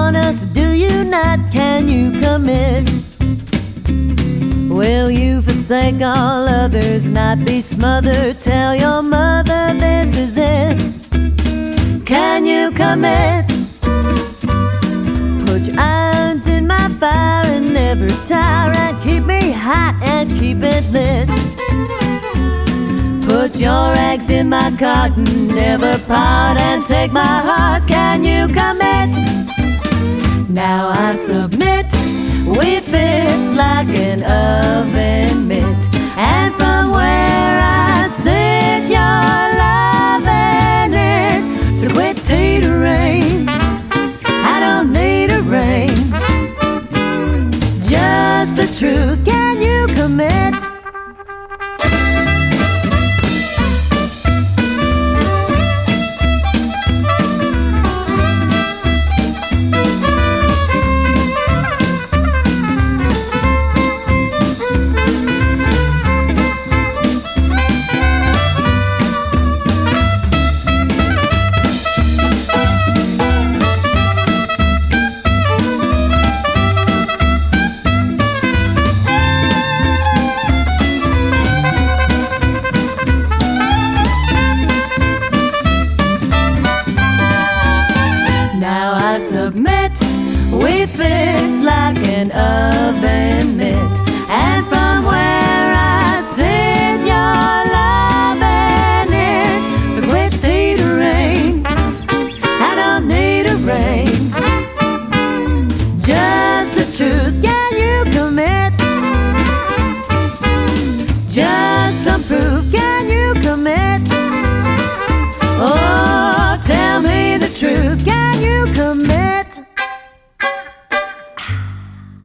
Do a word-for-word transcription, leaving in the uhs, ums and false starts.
honest, do you not? Can you commit? Will you forsake all others, not be smothered? Tell your mother this is it. Can you commit? Put your irons in my fire and never tire, and keep me hot and keep it lit. Put your eggs in my carton, never part, and take my heart. Can you commit? Now I submit. We fit like an oven mitt, and from where I sit, you're loving it. So quit teetering, I don't need a ring. Just the truth, can you commit? I submit, we fit like an oven mitt,